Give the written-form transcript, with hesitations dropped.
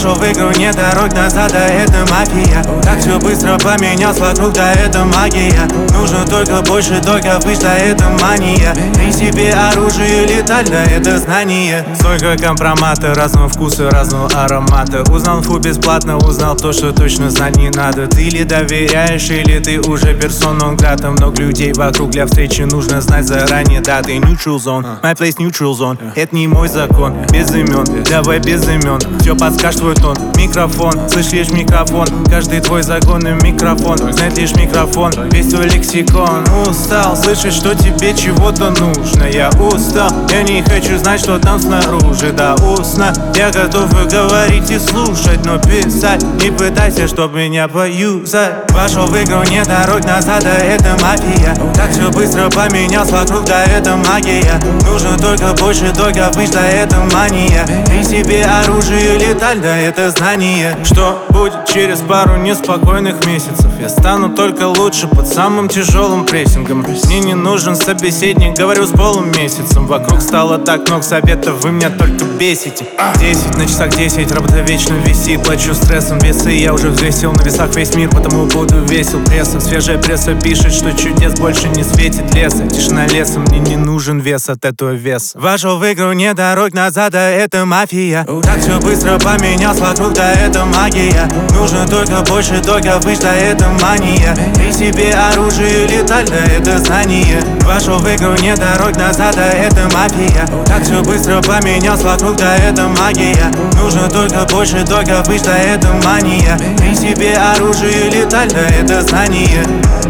Вошел в игру, нет дорог назад, да это мафия. Так все быстро поменялось вокруг, да это магия. Нужно только больше, только выше, да это мания. При себе оружие леталь, да это знание. Столько компромата, разного вкуса, разного аромата. Узнал инфу бесплатно, узнал то, что точно знать не надо. Ты ли доверяешь, или ты уже персона нон-грата. Много людей вокруг, для встречи нужно знать заранее даты. Neutral zone, my place neutral zone. Это не мой закон, без имен, давай без имен. Все подскажет твой тон, микрофон, слышь лишь микрофон. Каждый твой загонный микрофон, знает лишь микрофон, весь твой лексикон. Устал слышать, что тебе чего-то нужно. Я устал, я не хочу знать, что там снаружи. Да устно, я готов и говорить и слушать, но писать не пытайся, чтоб меня поюзать. Вошел в игру, нет дорог назад, да это мафия. Так все быстро поменялось вокруг, да это магия. Нужно только больше, только выше, да это мания. При себе оружие леталь, да это знание. Что будет через пару неспокойных месяцев? Я стану только лучше под самым тяжелым прессингом. Мне не нужен собеседник, говорю с полумесяцем. Вокруг стало так много советов, вы меня только бесите. 10 на часах 10, работа вечно висит. Плачу стрессом весы, я уже взвесил на весах весь мир, потому буду весел. Пресса, свежая пресса пишет, что чудес больше не светит леса. Тишина леса, мне не нужен вес от этого веса. Вошел в игру, нет дорог назад, да это мафия. Так все быстро поменялось вокруг, да это магия. Нужно только больше, только выше, да это мания. При себе оружие леталь, да это знание. Вошел в игру, нет дорог назад, да это мафия. Так все быстро поменялось вокруг, да это магия. Нужно только больше, только выше, да это мания. При себе оружие леталь, да это знание.